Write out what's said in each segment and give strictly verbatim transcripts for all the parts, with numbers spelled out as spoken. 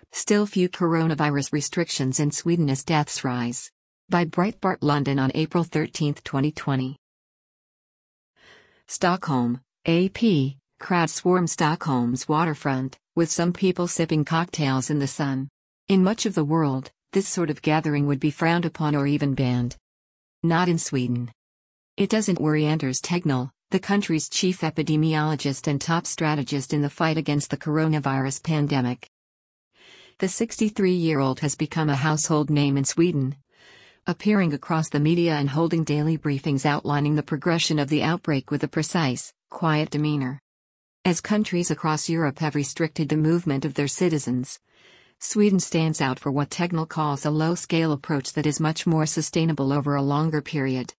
Still few coronavirus restrictions in Sweden as deaths rise. By Breitbart London on April thirteenth, twenty twenty. Stockholm, A P, crowd swarm Stockholm's waterfront, with some people sipping cocktails in the sun. In much of the world, this sort of gathering would be frowned upon or even banned. Not in Sweden. It doesn't worry Anders Tegnell, the country's chief epidemiologist and top strategist in the fight against the coronavirus pandemic. The sixty-three-year-old has become a household name in Sweden, appearing across the media and holding daily briefings outlining the progression of the outbreak with a precise, quiet demeanor. As countries across Europe have restricted the movement of their citizens, Sweden stands out for what Tegnell calls a low-scale approach that is much more sustainable over a longer period.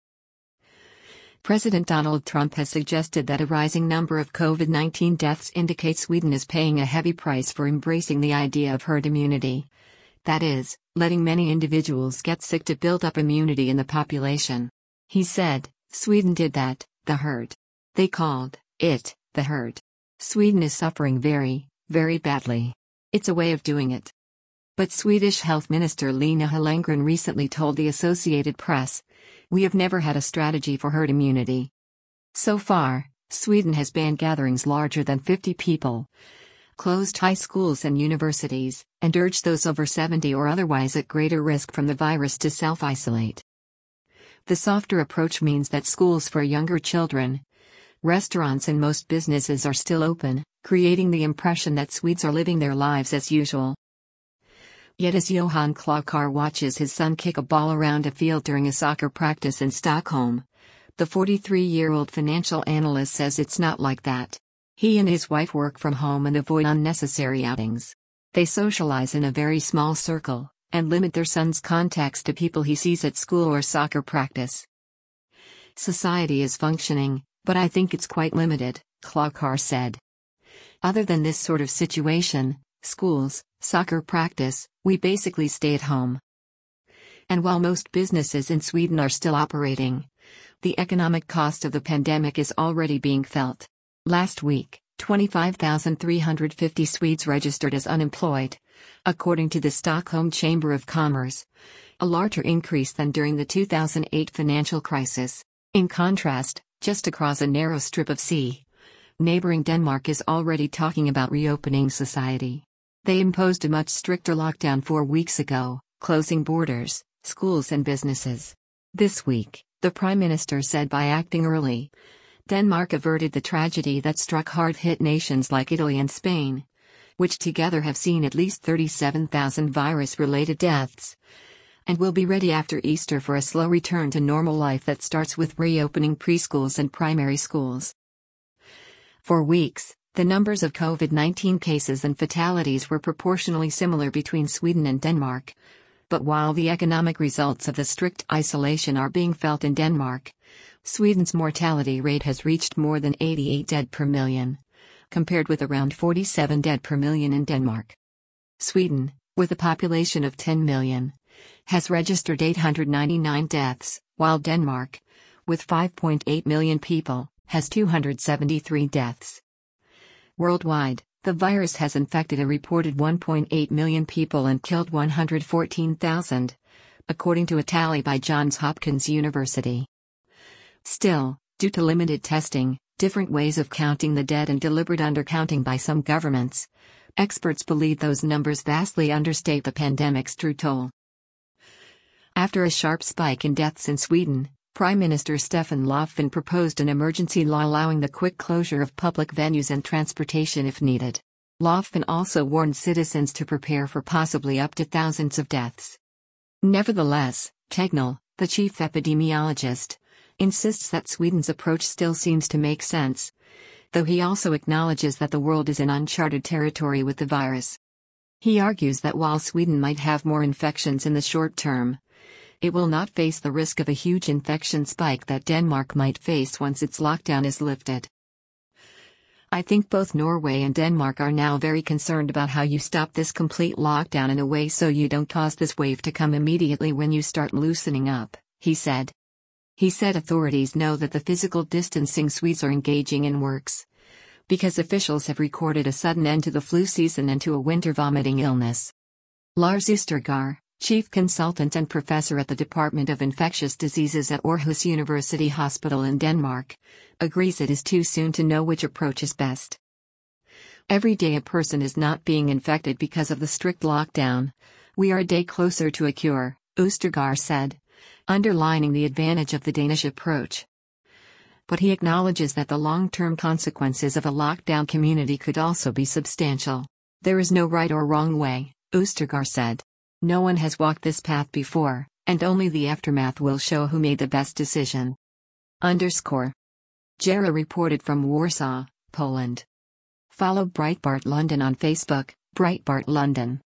President Donald Trump has suggested that a rising number of COVID nineteen deaths indicate Sweden is paying a heavy price for embracing the idea of herd immunity. That is, letting many individuals get sick to build up immunity in the population. He said, Sweden did that, the herd. They called it the herd. Sweden is suffering very, very badly. It's a way of doing it. But Swedish Health Minister Lena Hallengren recently told the Associated Press, we have never had a strategy for herd immunity. So far, Sweden has banned gatherings larger than fifty people, closed high schools and universities, and urged those over seventy or otherwise at greater risk from the virus to self-isolate. The softer approach means that schools for younger children, restaurants and most businesses are still open, creating the impression that Swedes are living their lives as usual. Yet as Johan Klockar watches his son kick a ball around a field during a soccer practice in Stockholm, the forty-three-year-old financial analyst says it's not like that. He and his wife work from home and avoid unnecessary outings. They socialize in a very small circle, and limit their son's contacts to people he sees at school or soccer practice. Society is functioning, but I think it's quite limited, Klockar said. Other than this sort of situation, schools, soccer practice, we basically stay at home. And while most businesses in Sweden are still operating, the economic cost of the pandemic is already being felt. Last week, twenty-five thousand three hundred fifty Swedes registered as unemployed, according to the Stockholm Chamber of Commerce, a larger increase than during the two thousand eight financial crisis. In contrast, just across a narrow strip of sea, neighboring Denmark is already talking about reopening society. They imposed a much stricter lockdown four weeks ago, closing borders, schools and businesses. This week, the Prime Minister said by acting early, Denmark averted the tragedy that struck hard-hit nations like Italy and Spain, which together have seen at least thirty-seven thousand virus-related deaths, and will be ready after Easter for a slow return to normal life that starts with reopening preschools and primary schools. For weeks, the numbers of COVID nineteen cases and fatalities were proportionally similar between Sweden and Denmark. But while the economic results of the strict isolation are being felt in Denmark, Sweden's mortality rate has reached more than eighty-eight dead per million, compared with around forty-seven dead per million in Denmark. Sweden, with a population of ten million, has registered eight hundred ninety-nine deaths, while Denmark, with five point eight million people, has two hundred seventy-three deaths. Worldwide, the virus has infected a reported one point eight million people and killed one hundred fourteen thousand, according to a tally by Johns Hopkins University. Still, due to limited testing, different ways of counting the dead and deliberate undercounting by some governments, experts believe those numbers vastly understate the pandemic's true toll. After a sharp spike in deaths in Sweden, Prime Minister Stefan Löfven proposed an emergency law allowing the quick closure of public venues and transportation if needed. Löfven also warned citizens to prepare for possibly up to thousands of deaths. Nevertheless, Tegnell, the chief epidemiologist, insists that Sweden's approach still seems to make sense, though he also acknowledges that the world is in uncharted territory with the virus. He argues that while Sweden might have more infections in the short term, it will not face the risk of a huge infection spike that Denmark might face once its lockdown is lifted. I think both Norway and Denmark are now very concerned about how you stop this complete lockdown in a way so you don't cause this wave to come immediately when you start loosening up, he said. He said authorities know that the physical distancing Swedes are engaging in works, because officials have recorded a sudden end to the flu season and to a winter vomiting illness. Lars Oostergaard, chief consultant and professor at the Department of Infectious Diseases at Aarhus University Hospital in Denmark, agrees it is too soon to know which approach is best. Every day a person is not being infected because of the strict lockdown. We are a day closer to a cure, Oostergaard said, underlining the advantage of the Danish approach. But he acknowledges that the long-term consequences of a lockdown community could also be substantial. There is no right or wrong way, Oostergaard said. No one has walked this path before, and only the aftermath will show who made the best decision. Underscore. Jara reported from Warsaw, Poland. Follow Breitbart London on Facebook, Breitbart London.